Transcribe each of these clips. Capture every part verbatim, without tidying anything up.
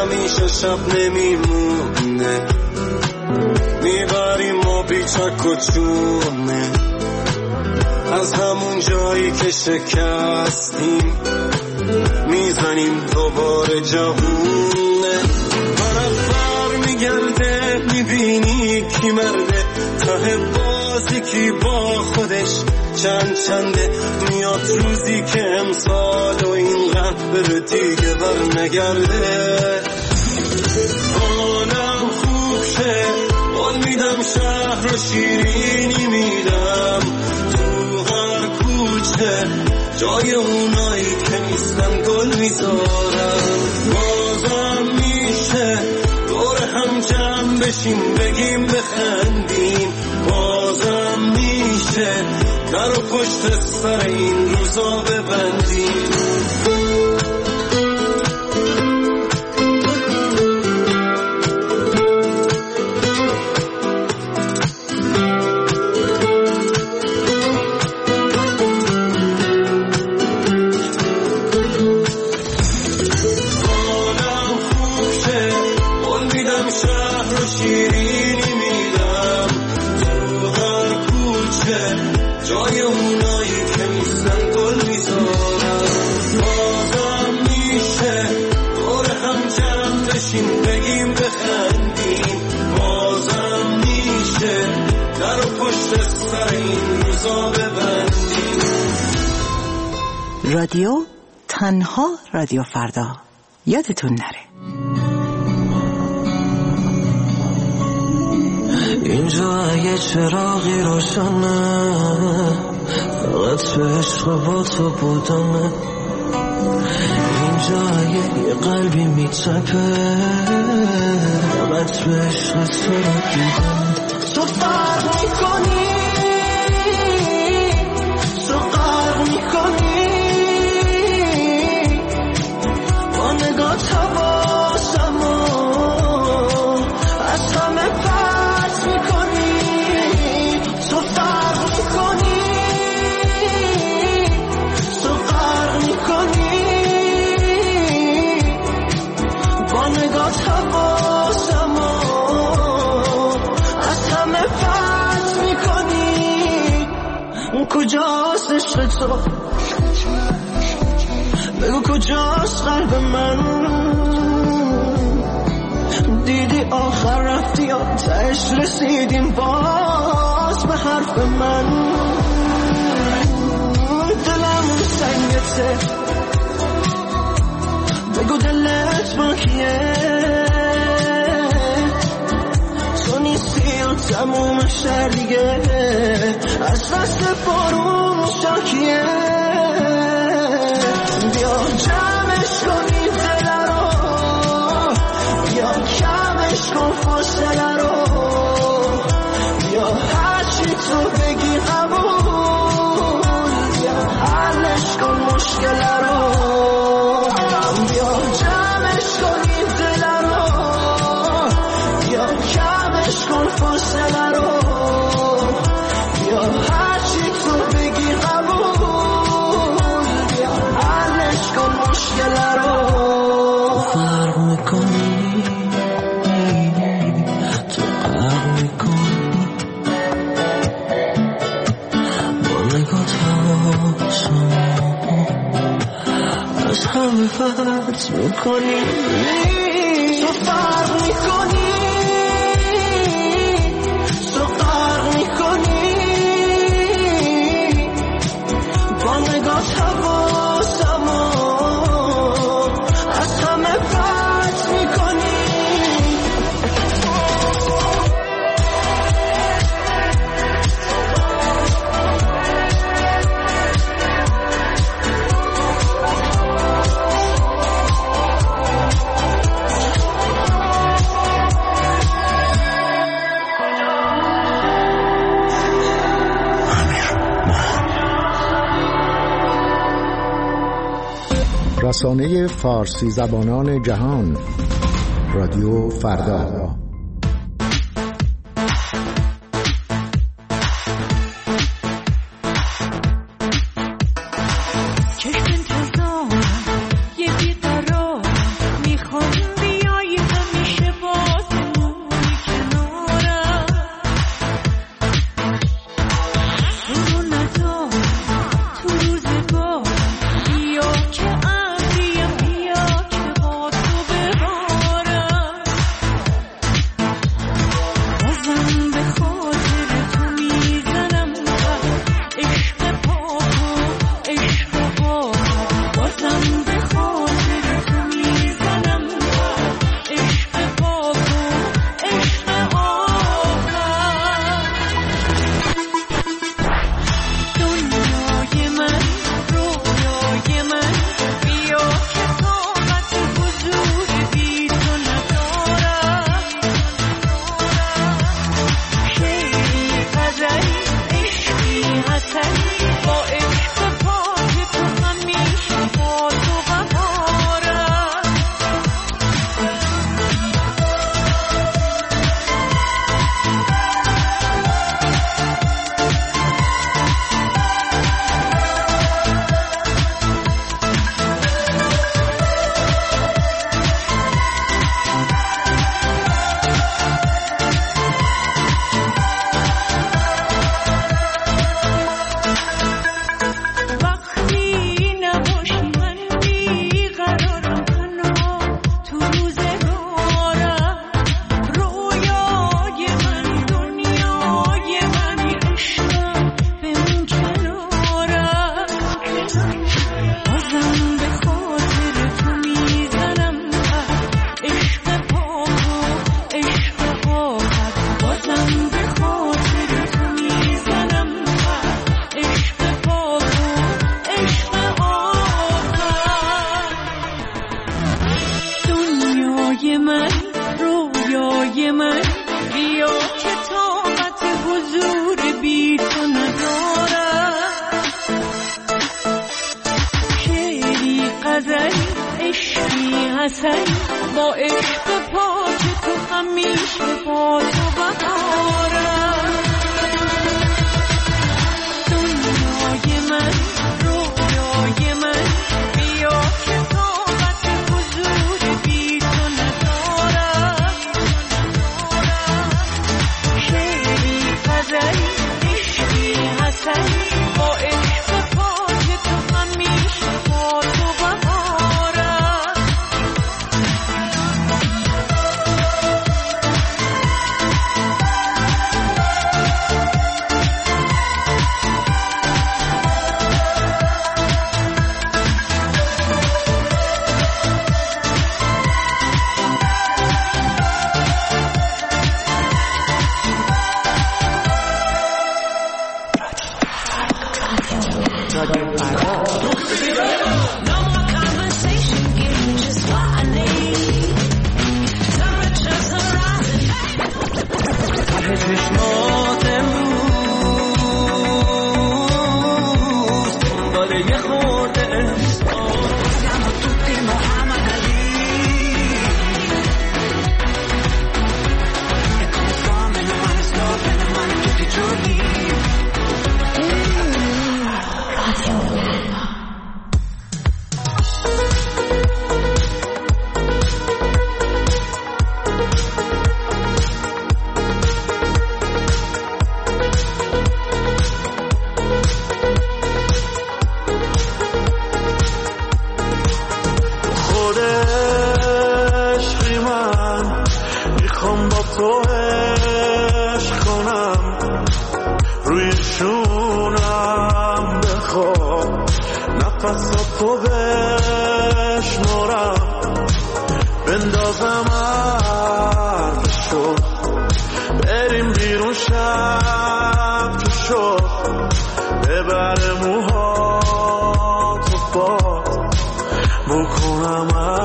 همیشه شب نمیمونه، میبریم ما بیچک و چونه، از همون جایی که شکستیم میزنیم دوباره جوونه. طرف بر میگرده میبینی کی مرده، ته بازی کی با خودش چند چنده. میاد روزی که امسال و این قبر دیگه بر نگرده. حالم خوب شه قول میدم، شهر و شیرینی میدم، تو هر کوچه جای اونایی که نیستن گل میذارم. بازم میشه دور هم جمع بشیم بگیم بخندیم، بازم میشه در و پشت سر این روزا ببندیم. جای اونایی که نیستن گل میذارم. بازم میشه دور هم جمع بشیم بگیم بخندیم، بازم میشه در و پشت سر این روزا ببندیم. رادیو تنها رادیو فردا، یادتون نره. اینجا یه چراغی روشنه، فقط به عشق با تو بودمه. اینجا یه قلبی میتپه، فقط به عشق تو رو دیدم. تو فرق میکنی، تو غرق میکنی، با نگاه حواسم از همه پرت میکنی. تو فرق میکنی، تو غرق میکنی، با نگاه حواسم از همه پرت میکنی. کجاست عشق تو؟ بگو کجاست قلب من؟ دیدی آخر رفتی یا تهش رسیدیم باز به حرف من؟ دلمون سنگته، بگو دلت با کیه؟ تو نیستی و تموم شهر دیگه از فصل بارون شاکیه. بیا جمعش کنی دل رو، بیا کمش کن فاصله رو، بیا هرچی تو بگی قبول، بیا حلش کن مشکل رو. بیا جمعش کنی دل رو، بیا کمش کن فاصله رو، بیا هرچی تو بگی قبول، بیا حلش کن مشکل رو. فرق میکنی، تو فرق میکنی، با نگاه حواسم از همه فرق میکنی. تو فرق میکنی، تو فرق میکنی، با نگاه حواسم از همه فرق میکنی. رسانه فارسی زبانان جهان، رادیو فردا. چشم انتظارم یه بیقرارم، میخوام بیای دنیای من رویای من بیا که طاقت حضور بی تو ندارم شعری غزلی عشقی حسنی با عشق پاک تو همیشه با تو بهارم دنیای من رویای من بیا که طاقت حضور بی تو ندارم شعری غزلی عشقی حسنی با عشق پاک تو همیشه با تو بهارم چشمات امروز دنبال یه خورده احساس توی محمد علی come from and I'm on stop and I'm on tutti giorni تو عشق کنم روی شونم بخواب نفساتو بشمارم بندازم عرضشو بریم بیرون شب که شد ببر موهاتو باد بکنم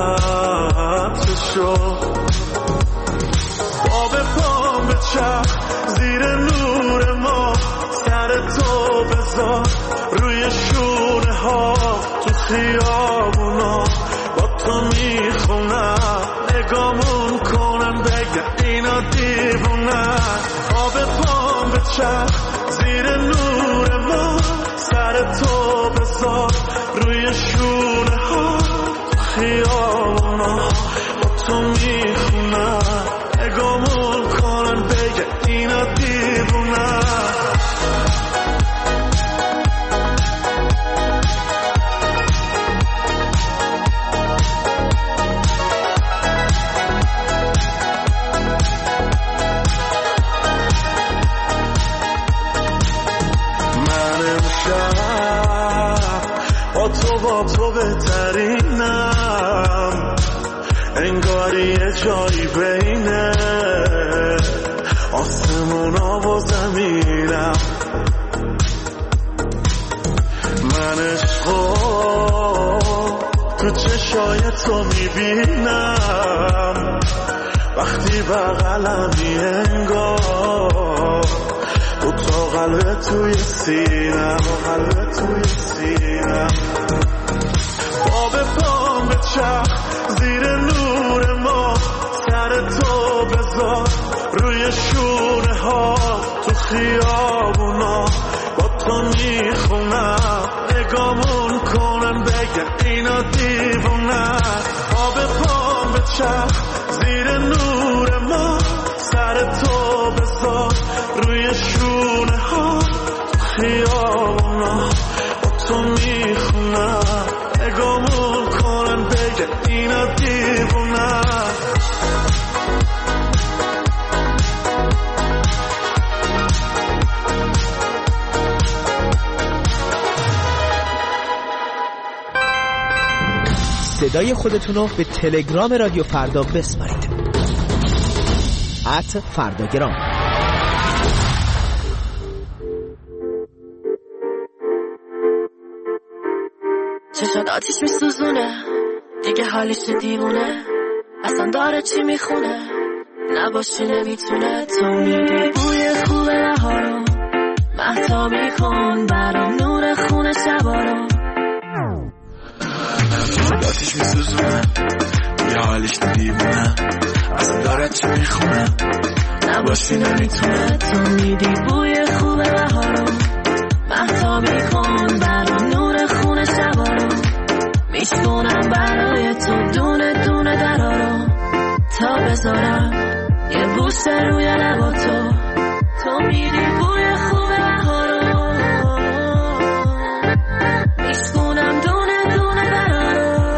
عرضشو آب پام به چرخ زیر نور ما سر تو بذار روی شونه ها تو خیابونا با تو میخونم نگامون کنن بگن اینا دیوونه آب پام به چرخ زیر نور ما سر تو بذار روی شونه ها تو خیابونا با تو میخونم نگامون کنن بگه اینا دیوونه من امشب با تو با تو بهترینم انگاری یه جایی بینه آسمونا و زمینم من عشقو تو چشای تو میبینم وقتی بغلمی انگار دو تا قلب توی سینم قلب توی سینم باب پام به چرخ زیر نور ما سر تو بذار روی شونه ها تو خیابونا با تو میخونم نگامون کنن بگن اینا دیوونه آب پام به چرخ زیر نور ما سر تو بذار روی شونه ها تو خیابونا با تو میخونم نگامون کنن بگن اینا دیوونه صدای خودتون رو به تلگرام رادیو فردا بسپارید ات فرداگرام. چشات آتیش میسوزونه دیگه حالش دیوونه اصلا داره چی میخونه نباشی نمیتونه تو میدی بوی خوب بهارو مهتابی کن برام نور خونه شبا رو آتیش میسوزونه یا حالش دیوونه اصلا داره چی میخونه نباشی نمیتونه تو میدی بوی خوب بهارو مهتابی کن برام نور خونه شبا رو میشکنم برای تو دونه دونه درا رو تا بذارم یه بوسه روی لبا تو تو میدی بوی خوب بهارو میشکنم دونه دونه درا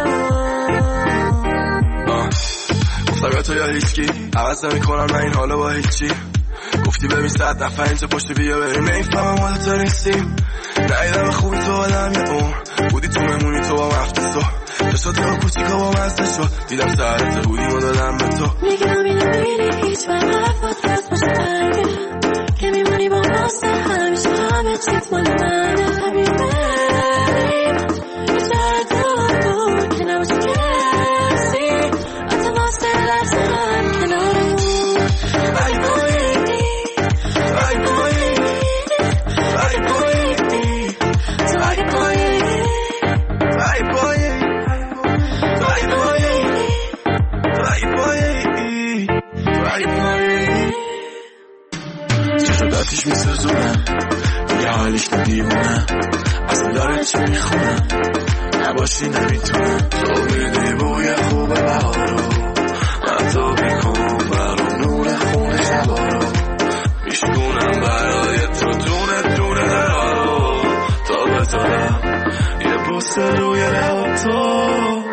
رو گفتم تو یا هیچکی عوض نمی کنم من این حالا با هیچی گفتی ببین صد نفر اینجا پشت بیا بریم نمیفهمم حالا تا نیستیم نایدم خوبی تو آدم یه اون بودی تو ممونی تو با مفتسو دستات یا کوچیکا با مزده شد دیدم سرت بودیم و دادم به تو میگم اینو میبینی هیچ من حرفات راست باشه برگه که میمونی با ماسته همیشه همه چیت مال منه حبیب بریم یه جای دور که نباشه کسی حتی ماسته لحظه هم کنارمون ای بایی ای بایی ای بایی تو ای بایی ای بایی ای بایی ای بایی ای بایی چه شد آتیش میسوزونه یه حالش دیوونه اصلا داره چی میخونه نباشی نمیتونه تو میدی بوی خوب بهارو مهتابی کن برام نور خونه شبا رو میشکنم برای تو دونه دونه درارو تا بذارم یه بوسه روی لب تو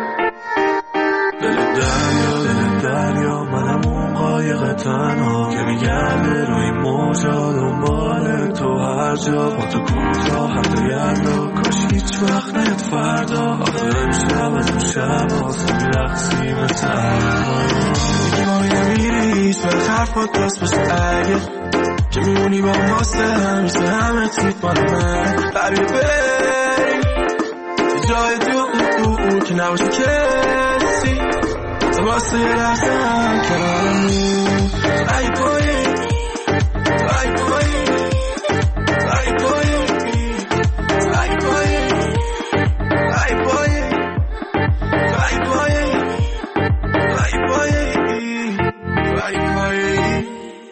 دل دریا دل دریا منم اون قایق تنها که میگرده روی موجا دنبال تو هر جا با تو کوتا حتی یردا کاش هیچ وقت نیاد فردا آخه امشب از اون شب آسا میرقصی مثل میگی ما نمیری هیچ وقت حرفات راست باشه اگه که میمونی با ماسته همیشه همه چیت مال من قریب بریم جای دور که نباشه کسی تو واسه یه لحظه هم کنارمون ای بایی ای بایی ای بایی ای بایی ای بایی ای بایی ای بایی ای بایی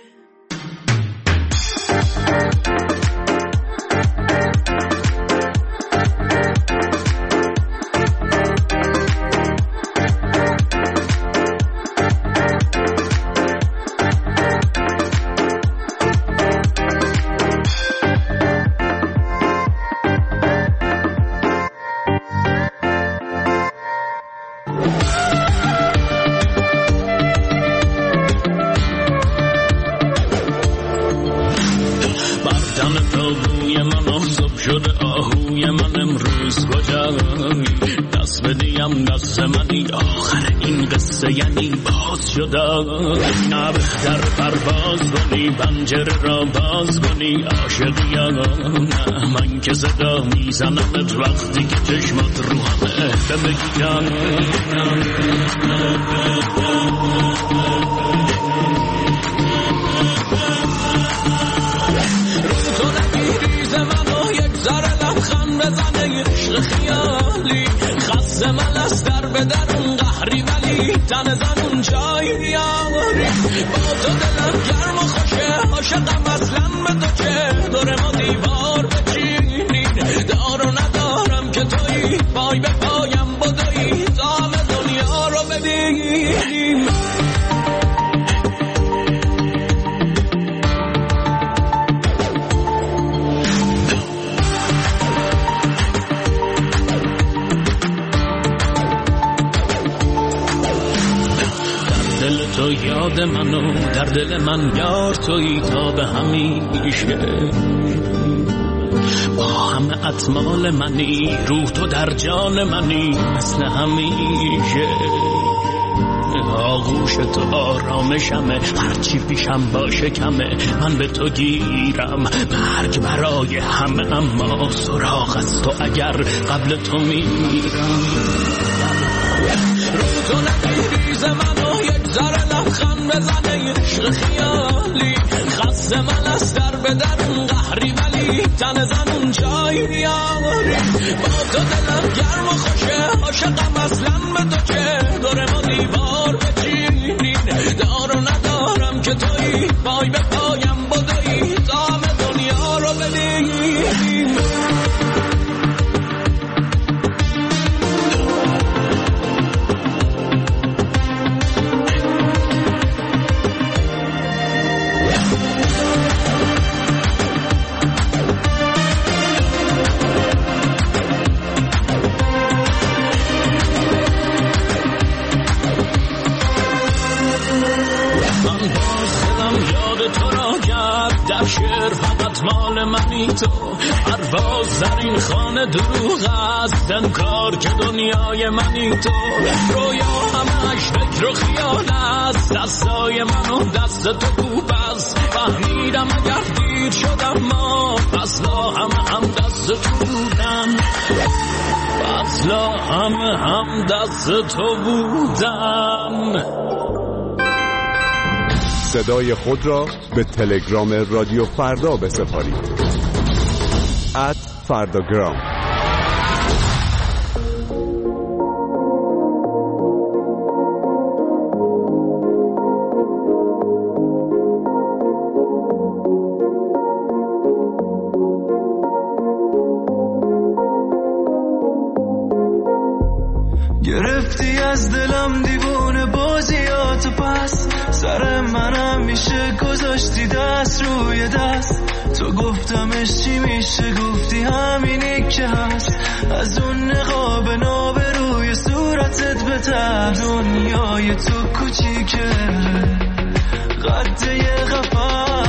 یعنی باز شدم نه بهتر پرواز کنی پنجره را باز کنی عاشقیم نه من که صدا میزنمت وقتی که چشمات رو همه بمیگم رو تو نگیریز منو یک ذره لبخند بزنه عشق خیالی خسته من از در به درون قهری ولی تن زنون جای بیاری با تو دلم گرم و خوشه عاشقم اصلا به تو چه دور ما دیوار بچینین دار و ندارم که تویی پای به پایم بدویی تا همه دنیا رو ببینی تو یاد منو در دل من یار تویی تا به همیشه با همه اطمال منی روح تو در جان منی مثل همیشه آغوش تو آرامشمه هرچی پیشم باشه کمه من به تو گیرم مرگ برای همه اما سراغ از تو اگر قبل تو میرم رو تو نگیریز منو بزنه عشق خیالی خسته من از در به درون قهری ولی تن زنون جای بیاری با تو دلم گرم و خوشه عاشقم اصلا به تو چه دور ما دیوار بچینین دار و ندارم که تویی پای به پایم بدویی تا همه دنیا رو بدیم در شعر فقط مال منی تو پرواز در این خانه دروغ است انکار که دنیای منی تو رویا همش فکر و خیال است دستای منو دست تو کوب است فهمیدم اگر دیر شدم ما اصلا همه هم دست تو بودن اصلا همه هم دست تو بودن. صدای خود را به تلگرام رادیو فردا بسپارید. ات فرداگرام. گرفتی از دلم دیوونه بازیاتو پس سر منم میشه گذاشتی دست روی دست تو گفتمش چی میشه گفتی همینی که هست از اون نقاب ناب روی صورتت بتر دنیای تو کوچیکه قد یه قفص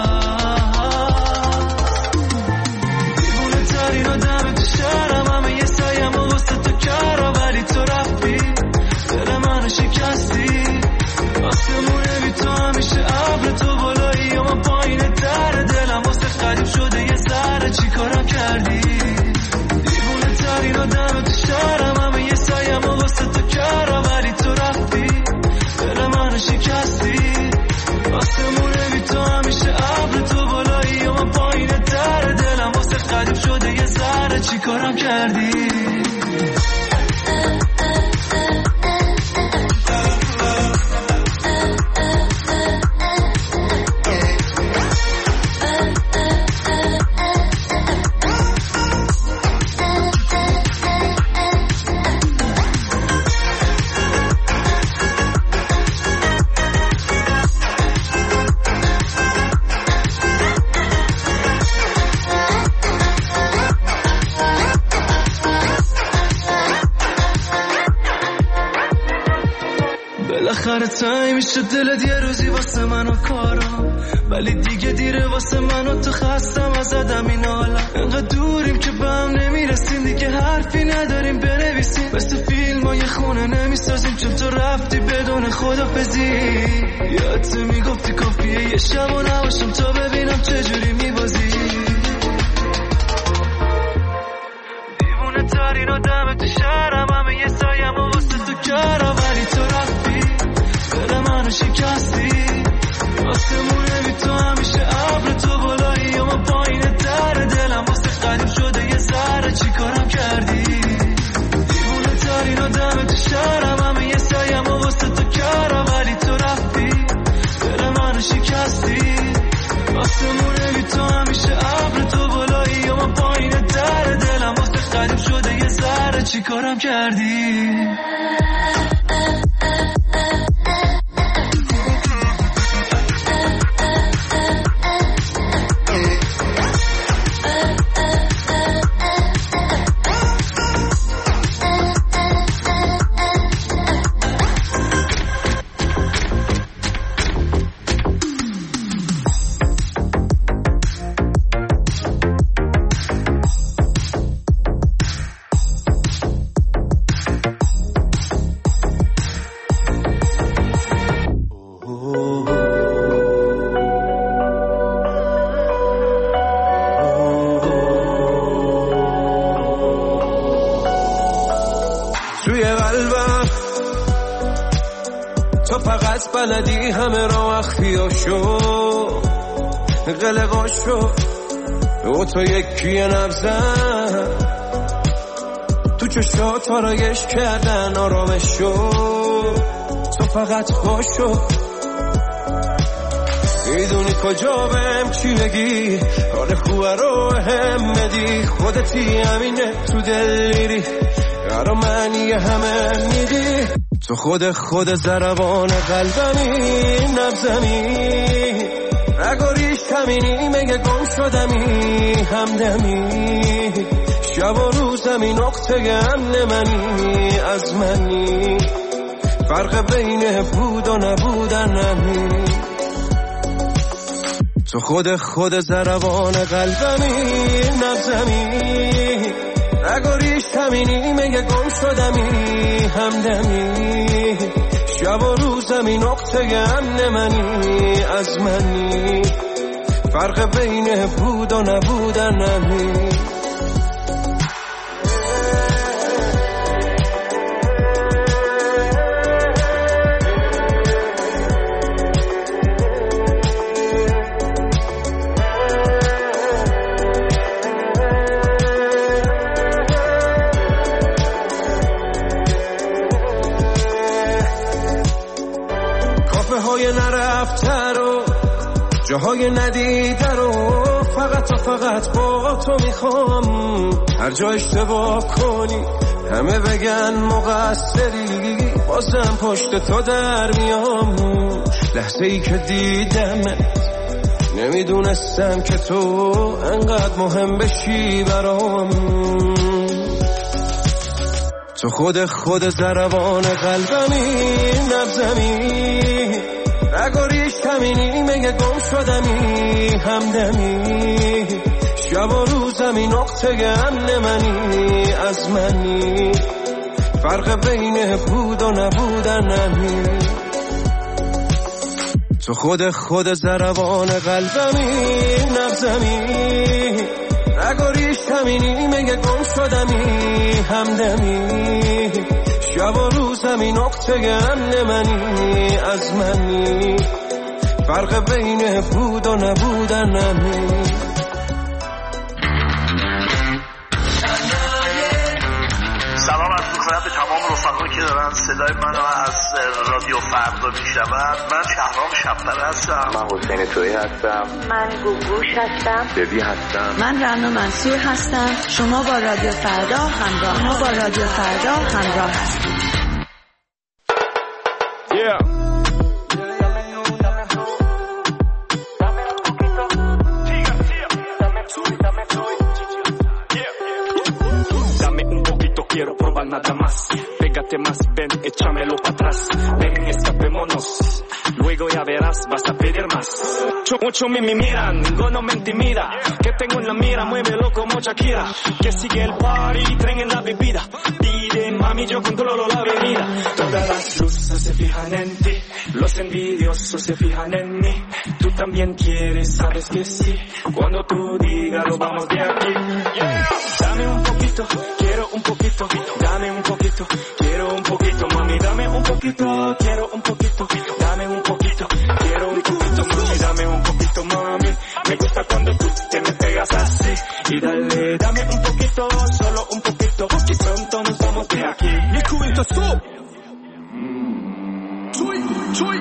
دیوونه ترین آدم تو شهرم همه یه سایم و واسه تو کرم ولی تو رفتی دل منو شکستی آسمونه بی تو همیشه ابر تو بالایی و من پایین در دلم واسه قریب شده یه ذره چی کارم کردی دیوونه ترین آدم تو شهرم همه یه سایم و واسه تو کرم ولی تو رفتی دل منو شکستی آسمونه بی تو همیشه ابر تو بالایی و من پایین در دلم واسه قریب شده یه ذره چی کارم کردی بالاخره تایی میشه دلت یه روزی واسه منو کارم ولی دیگه دیره واسه منو تو خستم از ادم این حالم انقدر دوریم که به هم نمیرسیم دیگه حرفی نداریم بنویسیم مثل فیلم ها یه خونه نمیسازیم چون تو رفتی بدون خدافزی یادت میگفتی کافیه یه شب و نباشم تا ببینم چجوری میبازی دیوونه ترین آدم تو شهرم همه یه سایم و واسه تو کرم ولی تو رفتی دل منو شکستی آسمونه بی تو همیشه ابر تو بالایی و من پایین در دلم واسه قریب شده یه ذره چی کارم کردی دیوونه ترین آدم تو شهرم همه یه سایم و واسه تو کرم ولی تو رفتی دل منو شکستی آسمونه بی تو همیشه ابر تو بالایی و من پایین در دلم واسه قریب شده یه ذره چی کارم کردی تو فقط بلدی همه را اخفیاشو قلقاشو او تو یکی نبزن تو چشات آرایش کردن آرامشو تو فقط خوشو میدونی کجا بهم چی بگی حال خوبه رو هم بدی خودتی همینه تو دل میری قرار معنی همه میدی تو خود خود ضربان قلبمی نبزمی رگاریش همینی مگه گم شدمی همدمی شب و روزمی نقطه امن منی از منی فرق بین بود و نبودن نمی تو خود خود ضربان قلبمی نبزمی رگاریش همینی مگه گم شدمی همدمی شب و روزمی نقطه امن منی از منی فرق بین بود و نبودن نمی نرفته رو جاهای ندیده رو فقط و فقط با تو میخوام هر جا اشتباه کنی همه بگن مقصری بازم پشت تو در میام لحظه ای که دیدمت نمیدونستم که تو انقدر مهم بشی برام تو خود خود ضربان قلبمی نبزمی رگاریش همینی مگه گم شدمی همدمی شب و روزمی نقطه امن منی از منی فرق بین بود و نبودن نمی تو خود خود ضربان قلبمی نبزمی رگاریش همینی مگه گم شدمی همدمی شب و روزمی نقطه امن منی از منی فرق بین بود و نبودن نمی سلام عرض می‌کنم به تمام رفقایی که دارن صدای منو از رادیو فردا میشنون. من شهرام شب‌پره هستم. من حسین تویی هستم. من گوگوش هستم. ببی هستم. من رنا منصور هستم. شما با رادیو فردا همراه شما با رادیو فردا همراه هستید. Yeah. Quiero probar nada más. Pégate más, ven, échamelo para atrás. Ven, escapémonos. Luego ya verás, vas a pedir más. Mucho me miran, ninguno me intimida. Que tengo en la mira, muévelo como Shakira. Que sigue el party, tren en la bebida. Pide, mami, yo controlo la avenida. Todas las luces se fijan en ti. Los envidiosos se fijan en mí. Tú también quieres, sabes que sí. Cuando tú digas, lo vamos de aquí. Yeah. Dame un poquito, quiero un poquito. Dame un poquito, quiero un poquito. Mami, dame un poquito, quiero un poquito. Dame un poquito, quiero un poquito. Mami, dame un poquito, mami. Me gusta cuando tú te me pegas así. Y dale, dame un poquito, solo un poquito. Y pronto nos vamos de aquí. Mi cubito, stop. Chuy, chuy.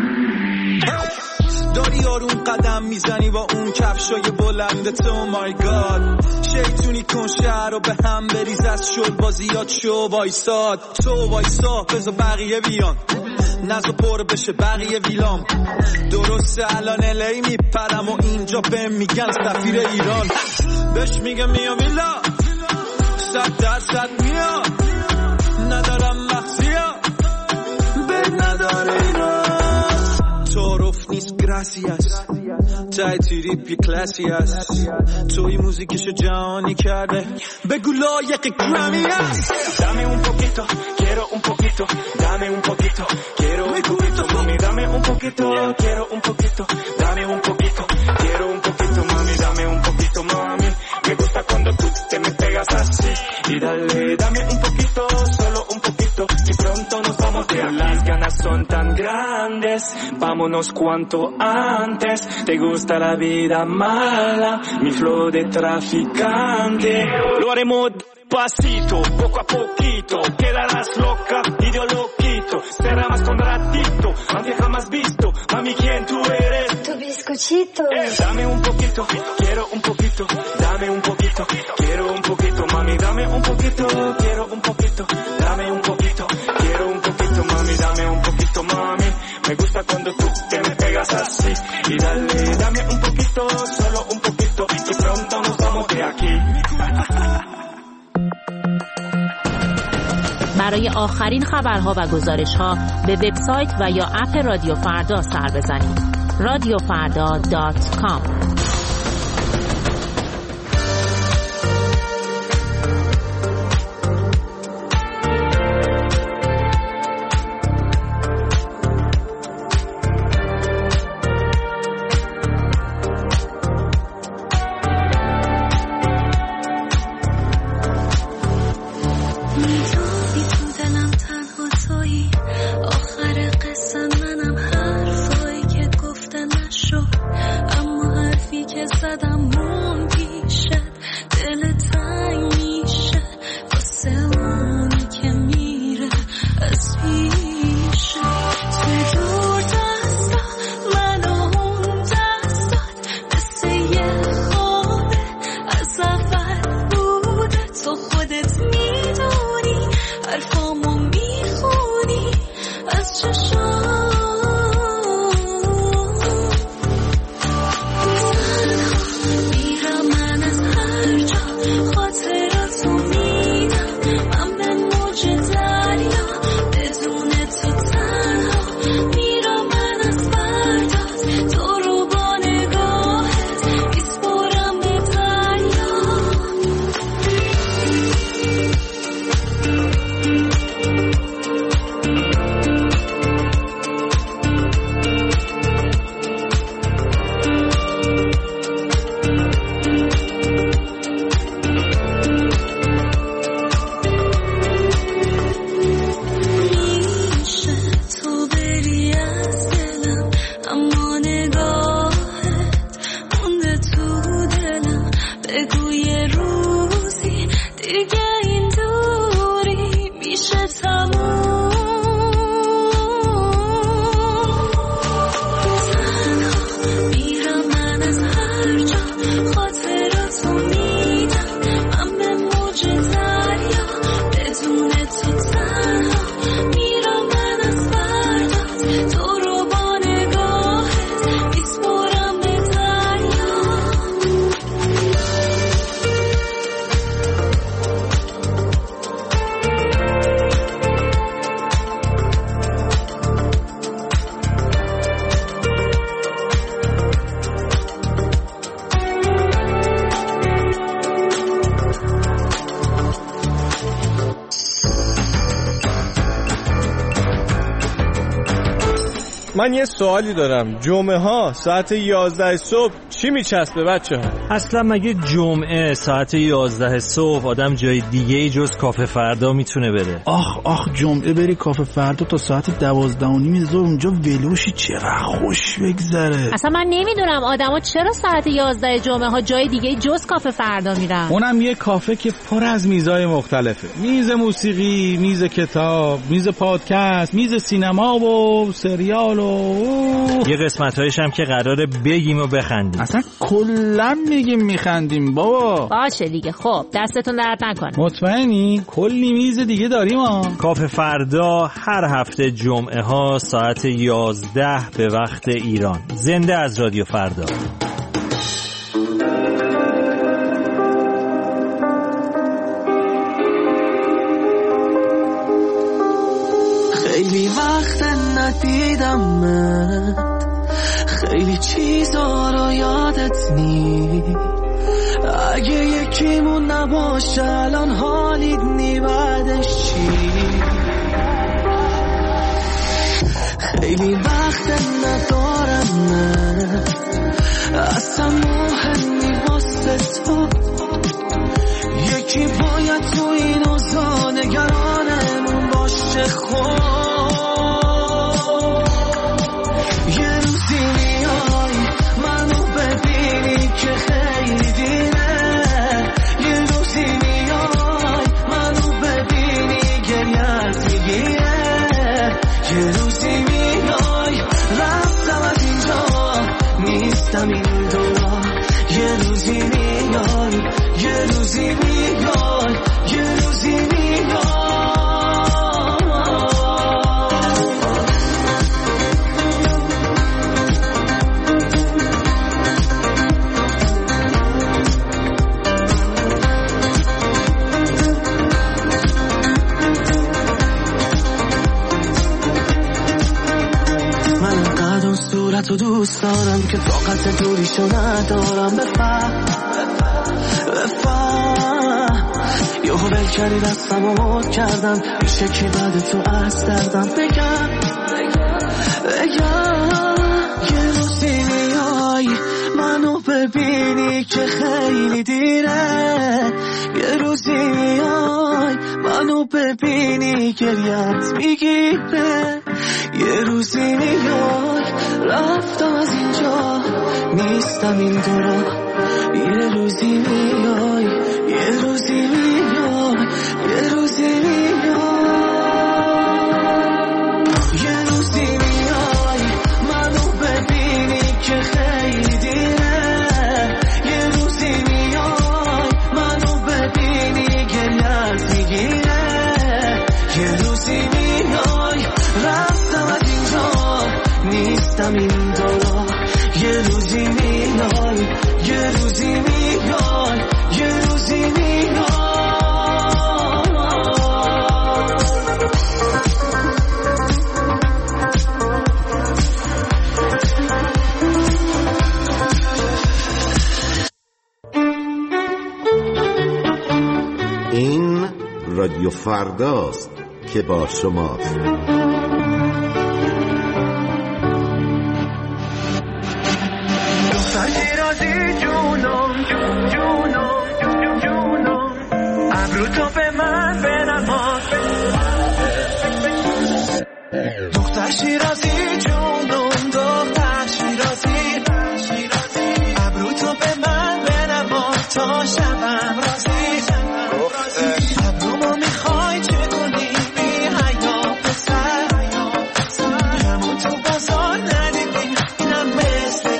داری آروم قدم میزنی با اون کفشای بلندت. او مای گاد شیطونی کن شهر رو به هم بریز از شل بازیات شو وایساد. تو وایسا بذار بقیه بیان نزو پر بشه بقیه ویلام. درسته الان الی میپرم و اینجا بهم میگن سفیر ایران. بهش میگه میا میلا صد درصد میاد. ندارم مخزیا بد نداره ایران. تعارف نیست گراسیاس تای تریپ یه کلاسی هست. توی موزیکشو جهانی کرده بگو لایق گرامی هست. Dame un poquito, quiero un poquito. Dame un poquito, quiero un poquito. Mami, dame un poquito, quiero un poquito. Dame un poquito, quiero un poquito. Mami, dame un poquito, mami. Me gusta cuando tú te me pegas así. Y dale, dame un poquito, solo un poquito. Y pronto nos vamos de aquí. Las ganas son tan grandes. Vámonos cuanto antes. Te gusta la vida mala, mi flow de traficante. Lo haremos pasito, poco a poquito. Quedarás loca y yo lo quito. Será más con ratito, aunque jamás visto. Mami, ¿quién tú eres? Tu bizcochito. Eh, dame un poquito, quiero un poquito. Dame un poquito, quiero un poquito. Mami, dame un poquito, quiero un poquito. Dame un poquito, quiero un poquito. Mami, dame un poquito, mami. Me gusta cuando tú te me pegas así. Y dale, dame un poquito, solo un poquito. Y pronto nos vamos de aquí. برای آخرین خبرها و گزارش‌ها به وبسایت و یا اپ رادیو فردا سر بزنید. رادیو فردا دات کام. من یه سوالی دارم. جمعه ها ساعت یازده صبح چی میچسبه بچه ها؟ اصلا مگه جمعه ساعت یازده صبح آدم جای دیگه ای جز کافه فردا میتونه بره؟ آخ آخ جمعه بری کافه فردا تا ساعت دوازده و نیم ظهر اونجا ولوشی چقدر خوش بگذره. اصلا من نمیدونم آدما چرا ساعت یازده جمعه ها جای دیگه جز کافه فردا میرن. اونم یه کافه که پر از میزای مختلفه. میز موسیقی، میز کتاب، میز پادکست، میز سینما و سریال و یه قسمت‌هایش هم که قراره بگیم و بخندیم. اصلا کلا میگیم میخندیم بابا. باشه دیگه. خب دستتون درد نکنه. مطمئنی؟ کلی میز دیگه داریم ها. کافه فردا هر هفته جمعه ها ساعت یازده به وقت ایران. زنده از رادیو فردا. خیلی وقت ندیدمت، خیلی چیزا رو یادت نی. اگه یکیمون نباشه الان حالیت نی بعدش چی؟ خیلی وقت ندارمت، اصلا مهمی واسه تو. یکی باید تو این اوضاع نگرانمون باشه. خب روزی میای یه روزی میای یه روزی میای تو دوست دارم که طاقت دوریشو ندارم بفهم بفهم یهو ول کردی دستم و مد کردم میشه که بعد تو از دردم بگم بگم یه روزی میای منو ببینی که خیلی دیره یه روزی میای منو ببینی گریت میگیره یه روزی میای رفتم از اینجا نیستم این دورا یه روزی میای یه روزی میای یه روزی میای یه روزی میای منو ببینی که خیلی دیره یه روزی میای منو ببینی گریت میگیره یه روزی میای رفتم از اینجا نیستم این دورا یه روزی میای یه روزی میای یه روزی میای این رادیو فرداست که با شماست. شیرازی جونم جون جونم جون جونم ابرو تو به من بنما دختر شیرازی جونم دختر شیرازی ابرو تو به من بنما تا شبم رازی ابرومو میخوای چه کنی بی حیا پسر همون تو بازار ندیدی اینم مثل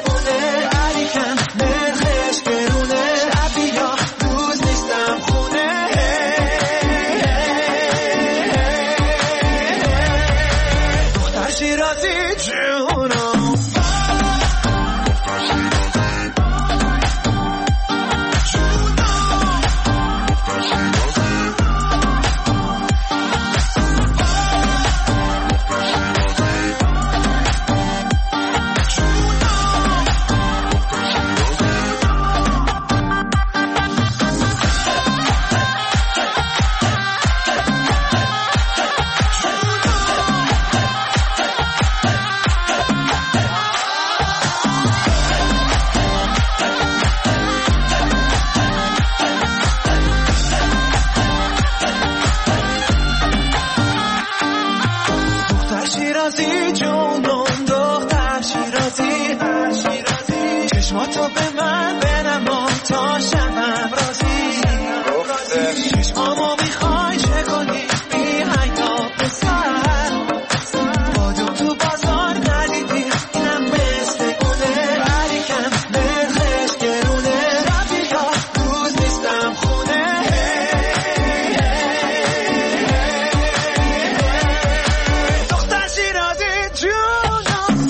شیرازی جونم دختر شیرازی چشماتو به من بنما تا شبم رازی چشمامو میخوای چه کنی بی حیا پسر بادم تو بازار ندیدی اینم مثل گونه ولی کم نرخش گرونه رفیقا روز نیستم خونه دختر شیرازی جونم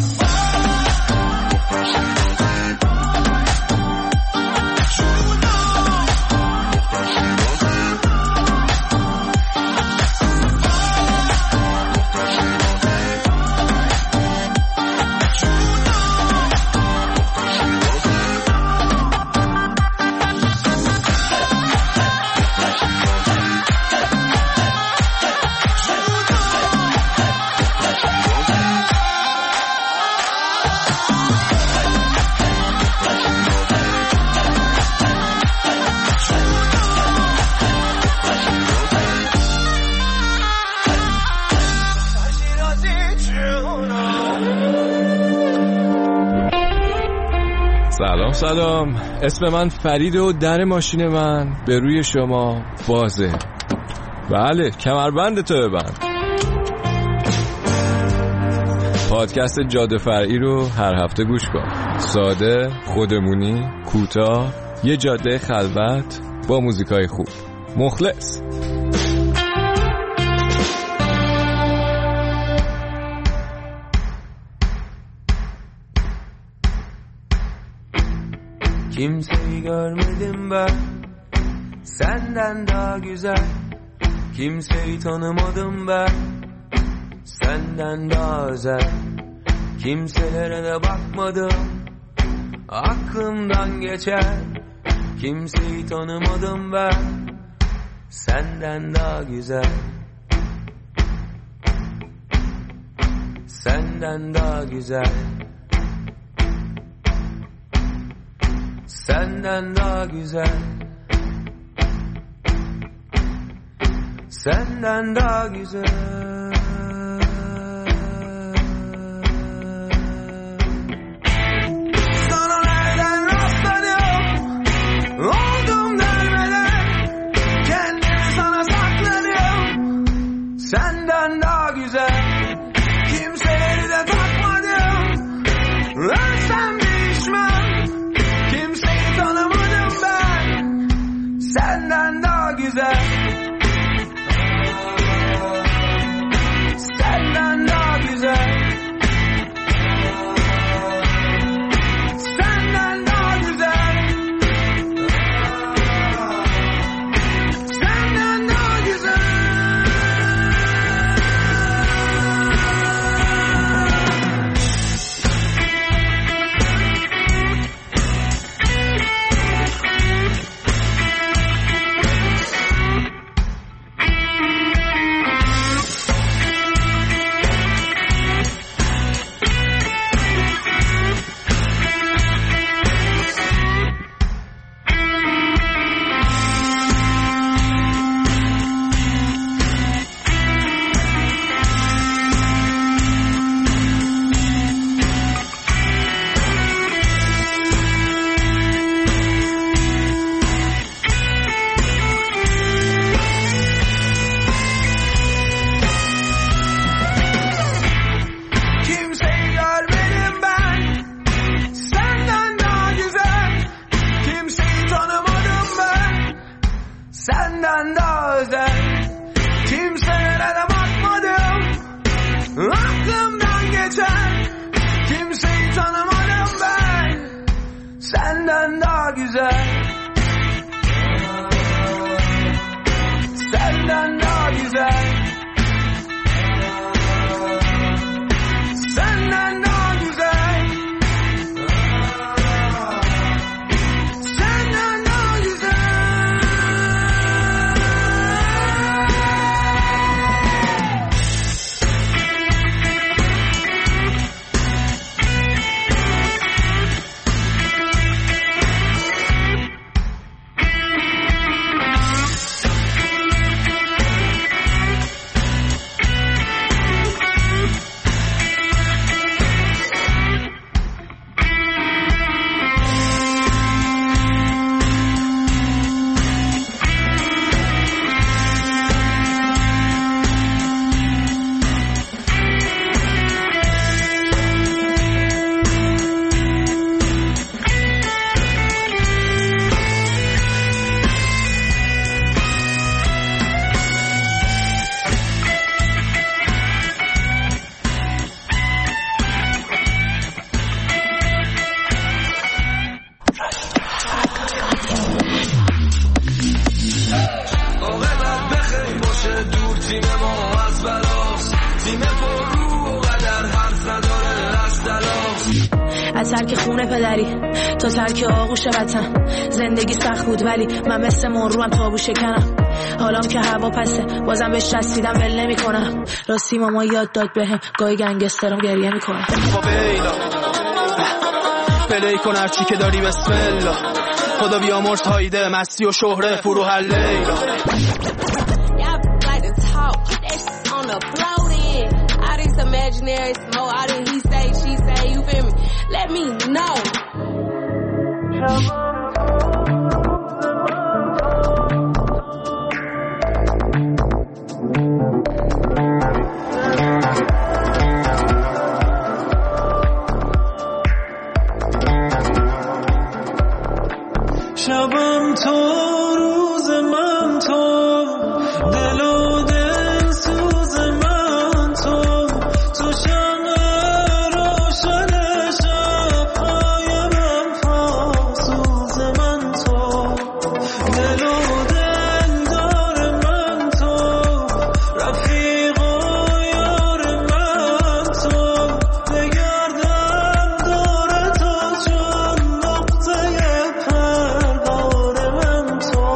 سلام سلام، اسم من فرید و در ماشین من به روی شما بازه. بله، کمربند تو ببند. پادکست جاده فرعی رو هر هفته گوش کن. ساده، خودمونی، کوتاه یه جاده خلوت با موزیکای خوب. مخلص. Kimseyi görmedim ben senden daha güzel, kimseyi tanımadım ben senden daha özel, kimselere de bakmadım aklımdan geçer, kimseyi tanımadım ben senden daha güzel, senden daha güzel, senden daha güzel, senden daha güzel. Sana nereden rastladım, oldum dermeden, kendimi sana sakladım, senden daha güzel, kimseleri de takmadım, ölsem değişmem, kimseyi tanımadım ben senden daha güzel, senden daha güzel, senden daha güzel, senden daha güzel. Senden daha özel, kimselere de bakmadım, aklımdan geçer, kimseyi tanımadım ben, senden daha güzel, senden daha güzel, senden daha güzel, senden daha güzel. از ترک خونه پدری تا ترک آغوش وطن، زندگی سخت بود ولی من مثل مروم تابو شکنم، حالام که هوا پسه بازم بهش رسیدم ول نمی کنم، راستی ماما یاد داد بهم گاهی گنگسترم گریه می کنم. پلی کن هرچی که داری بسم الله، خدا بیامرز هایده مستی و شهره فرو هر لیلا. Imaginary smoke, all that he say, she say, you feel me? Let me know. تو روز من تو دل و دل سوز من تو تو شمع روشن شب‌های من فاسوز من تو دل و دل دار من تو رفیق و یار من تو بگردم دور تو چون نقطه پرگار من تو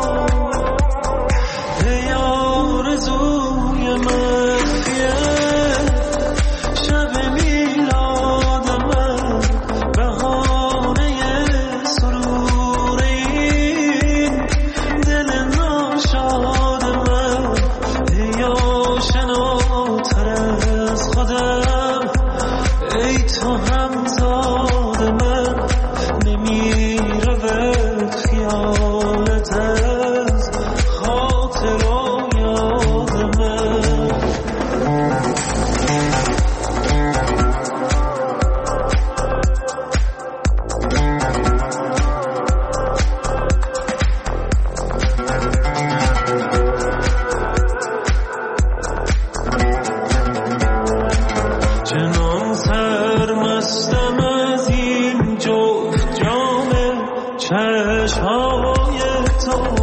ای آرزوی مخفیه شب میلاد من بهانه سرور این دل ناشاد من ای آشناتر از خودم ای تو همزاد من نمیره به خیالت از خاطر و یاد من چنان سرمستم از این جفت جام چشمهای تو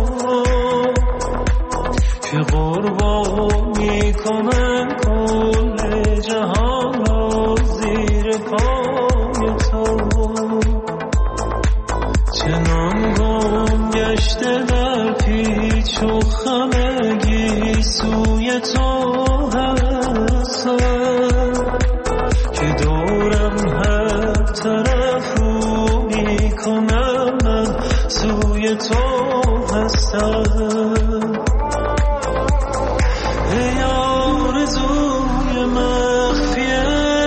که قربان میکنم کل جهان را زیر پای تو چنان گم گشته در پیچ و خمگی سوی تو هستم که دورم هر طرف رو میکنم من سوی تو هستم ای آرزوی مخفیه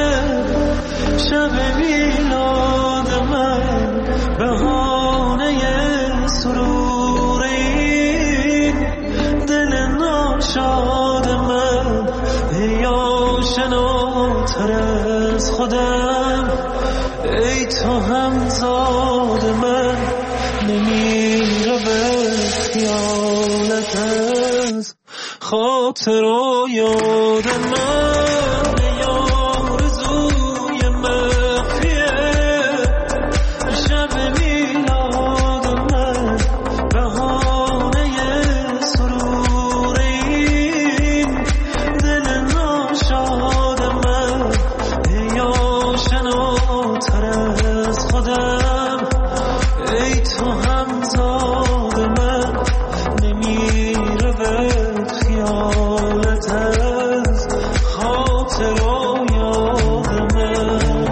شب میلاد من بهانه سرور این دل ناشاد من ای آشناتر از خودم ای تو همزاد من نمیره به خیالت از خاطر و یاد من ای آرزوی مخفیه شب میلاد من بهانه سرور این دل ناشاد من ای آشناتر از خودم ای تو همزاد من نمیره به خیالت از خاطر و یاد من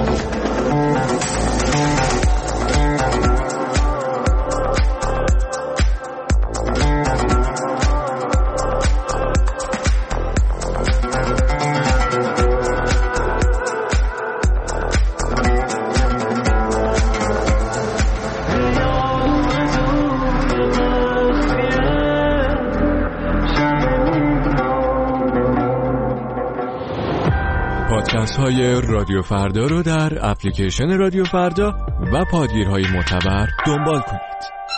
پادکست های رادیو فردا رو در اپلیکیشن رادیو فردا و پادگیرهای معتبر دنبال کنید.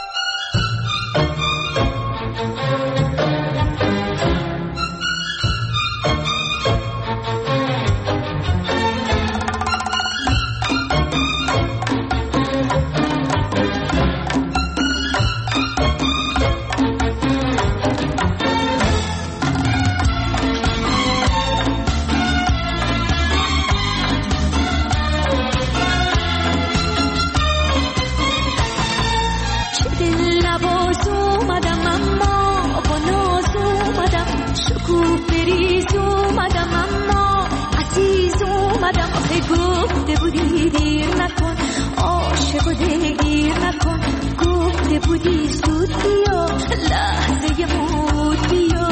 گفته بودی دیر نکن عاشق و دلگیر نکن گفته بودی زود بیا لحظه مود بیا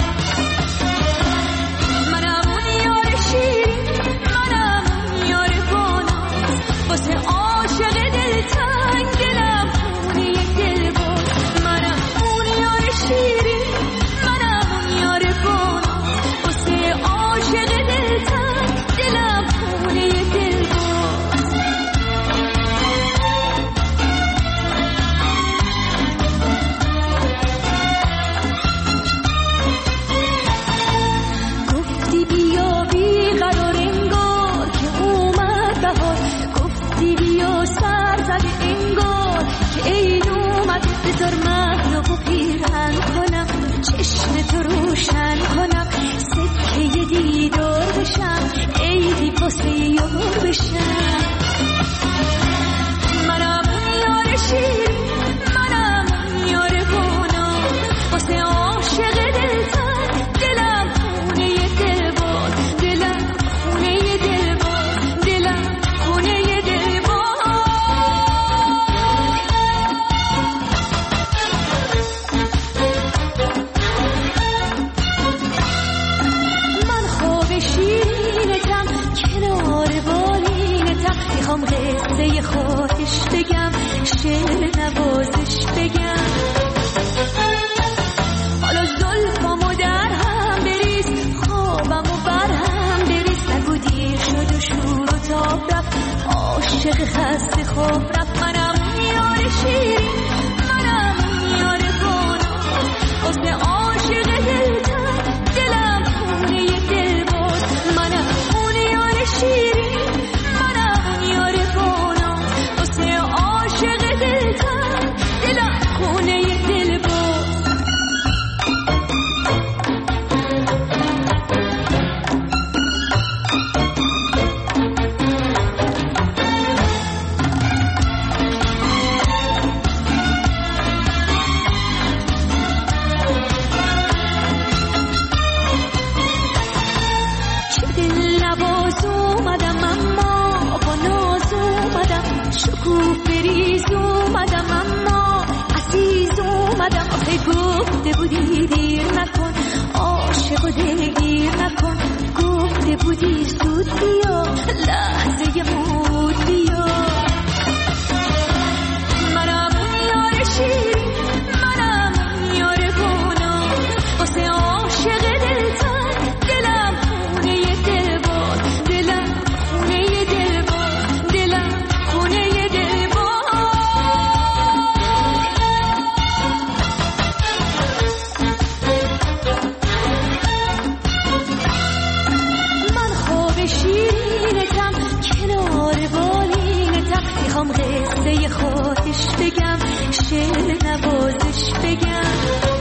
منم اون یار شیرین منم اون یار باناز واسه عاشق دلتنگ دلم خونه دل باز منم اون یار شیرین منم اون یار باناز واسه عاشق دلتنگ دلم خونه دل باز زده انگار که عید اومد بذار من رو پیرهن کنم چشم تو روشن کنم سکه دیدار بشم عیدی واسه یار بشم منم یار شیر منم یار گونا واسه عاشق دلتن دلم خونه دل باز دلم خونه دل باز دلم خونه دل باز من خواب شیرینتم کنار بالینتم میخوام قصه خواهش بگم شعر نوازش بگم حالا زلفامو در هم بریز خوابمو بر هم بریز نگو دیر شد و شور و تاب رفت عاشق خسته خواب رفت منم یار شیرین منم یار گونا واسه عاشق دلتن دلم خونه دل باز منم اون یار شیرین منم یار گونا واسه عاشق دلتن دلم خونه دل باز چه دل نواز اومدم اما با ناز اومدم شکوه بریز اومدم اما عزیز اومدم آخه گفته بودی دیر نکن عاشق و دلگیر نکن گفته بودی زود بیا لحظه مود بیا منم یار شیرین منم یار گونا واسه عاشق دلتن دلم خونه دل باز دلم خونه دل باز دلم خونه دل باز من خواب شیرینتم کنار بالینتم میخوام قصه خواهش بگم شعر نوازش بگم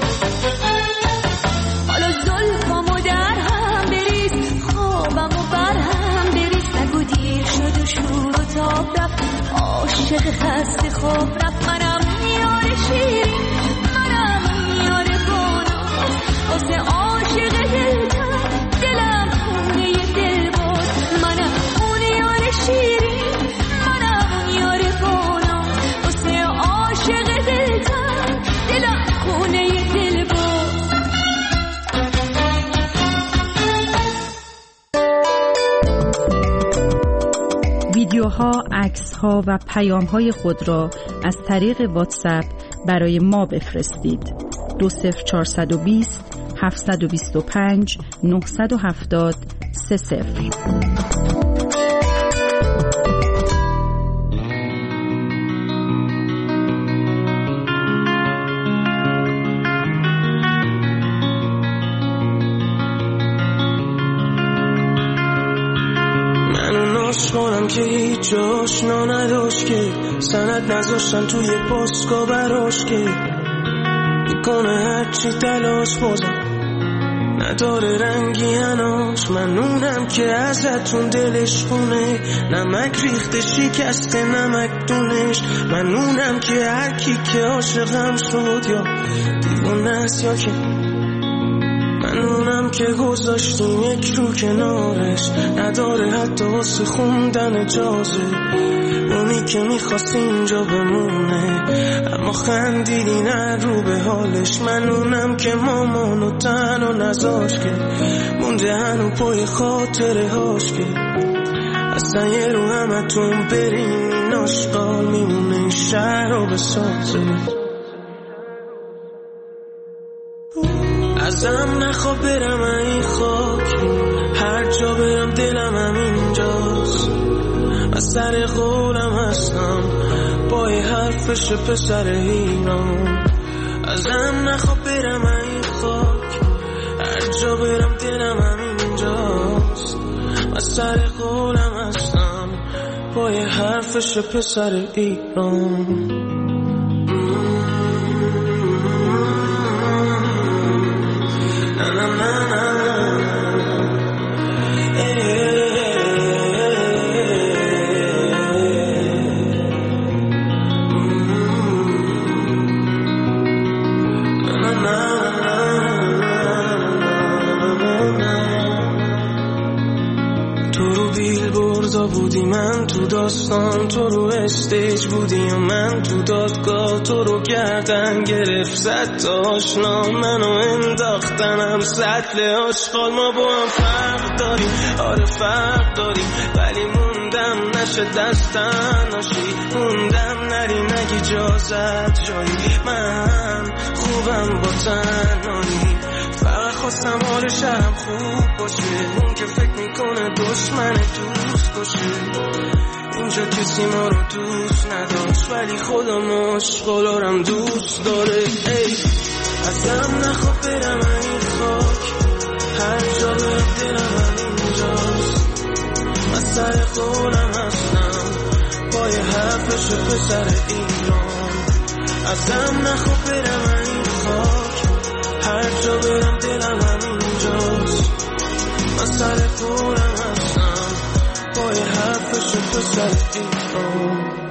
حالا زلفامو در هم بریز خوابمو بر هم بریز نگو دیر شد و شور و تاب رفت عاشق خسته خواب رفت منم یار شیرین منم یار گونا واسه عاشق دلتن دلم خونه دل باز منم اون یار شیرین منم یار گونا واسه عاشق دلتن دلم خونه دل باز ویدیوها، عکس‌ها و پیام‌های خود را از طریق واتساپ برای ما بفرستید. دو صفر چهارصد و بیست هفتصد و بیست و پنج نهصد و هفتاد سه صفر. کنم که هیچ آشنا نداشت که سند نذاشتن توی پاسکا براش که میکنه هرچی تلاش بازم نداره رنگی هناش منونم که ازتون دلش خونه نمک ریخته شکسته نمک دونش منونم که هر کی که عاشقم شد یا دیوونه است یا که منونم که گذاشتیم یک رو کنارش نداره حتی واسه خوندن اجازه اونی که میخواست اینجا بمونه اما خندیدی نه رو به حالش منونم که مامانو تنها نذاش که مونده هنو پای خاطره هاش که اصلا یه رو همتون برین این عشقا میمونه این شهر رو بسازه ازم نخواب برم این خاک هر جا برم دلم هم اینجاست از سر قولم هستم با یه حرفش پسر ایران ازم نخواب برم این خاک هر جا برم دلم هم اینجاست از سر قولم هستم پای حرفش پسر ایران. نه نه نه بودی من تو داستان، تو رو استیج بودی و من تو دادگاه، تو رو گردن گرفت زد تا آشنا منو انداختنم سطل آشغال. ما با هم فرق داریم، آره فرق داریم، ولی موندم نشه دستن ناشی، موندم نری نگی اجازت جایی، من خوبم با تنهایی، فقط خواستم حال شهرم خوب باشه، اون که فکر میکنه دشمن دوست باشه. اینجا کسی ما رو دوست نداشت ولی خدا مشغولارم دوست داره. ای ازم نخواه برم این خاک، هر جا برم دلم همینجاست، من سر قولم هستم پای حرفش پسر ایران. ازم نخواه برم این خاک، هر جا برم دلم همینجاست، من سر قولم هستم پای حرفش پسر ایران.